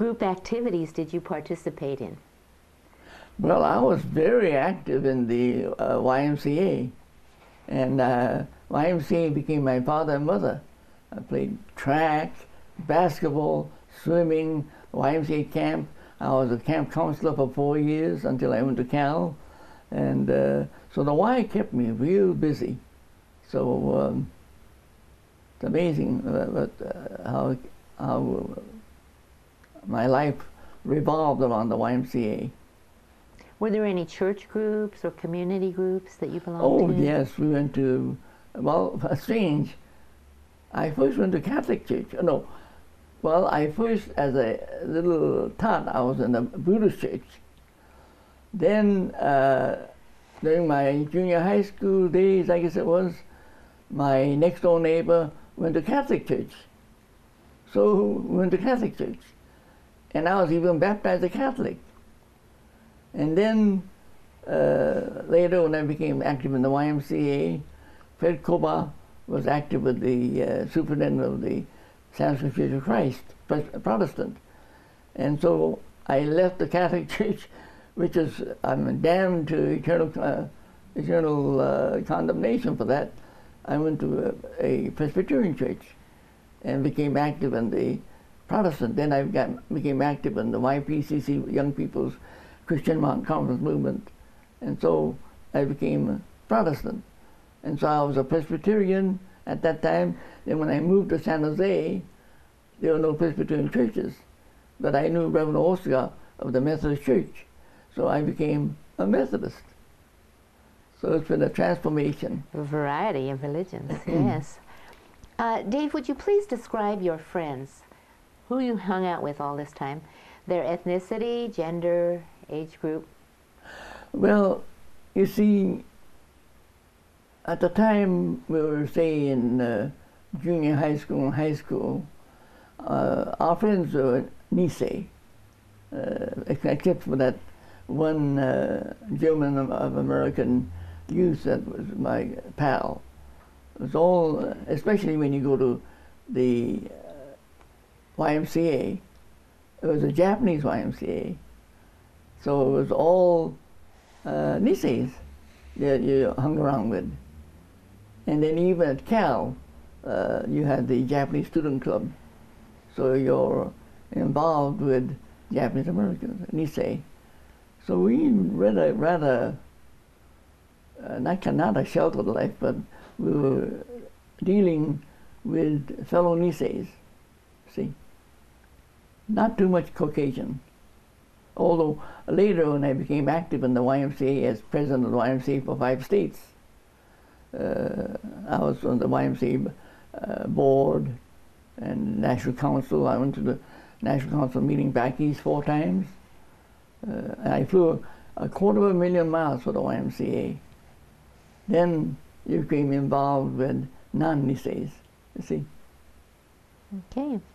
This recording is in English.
group activities did you participate in? Well, I was very active in the YMCA, and YMCA became my father and mother. I played track, basketball, swimming, YMCA camp. I was a camp counselor for 4 years until I went to Cal, and so the Y kept me real busy. So it's amazing how my life revolved around the YMCA. Were there any church groups or community groups that you belonged to? Oh, yes, we went to, well, strange. I first went to Catholic church. No, well, I first, as a little tot, I was in a Buddhist church. Then, during my junior high school days, I guess it was, my next door neighbor went to Catholic church. So we went to Catholic church. And I was even baptized a Catholic. And then later, when I became active in the YMCA, Fred Koba was active with the superintendent of the San Francisco Church of Christ, Protestant. And so I left the Catholic Church, which is, I'm damned to eternal condemnation for that. I went to a Presbyterian church and became active in the Protestant. Then I became active in the YPCC, Young People's Christian Conference movement. And so I became a Protestant. And so I was a Presbyterian at that time. Then when I moved to San Jose, there were no Presbyterian churches. But I knew Reverend Oscar of the Methodist Church. So I became a Methodist. So it's been a transformation. A variety of religions, yes. Dave, would you please describe your friends, who you hung out with all this time, their ethnicity, gender, age group? Well, you see, at the time we were, say, in junior high school and high school, our friends were Nisei, except for that one German of American youth that was my pal. It was all, especially when you go to the YMCA, it was a Japanese YMCA. So it was all Niseis that you hung around with. And then even at Cal, you had the Japanese Student Club. So you're involved with Japanese Americans, Nisei. So we led a rather, not a sheltered life, but we were dealing with fellow Niseis, see. Not too much Caucasian. Although later when I became active in the YMCA as president of the YMCA for 5 states, I was on the YMCA board and National Council. I went to the National Council meeting back east 4 times. And I flew 250,000 miles for the YMCA. Then you became involved with non-Niseis, you see. Okay.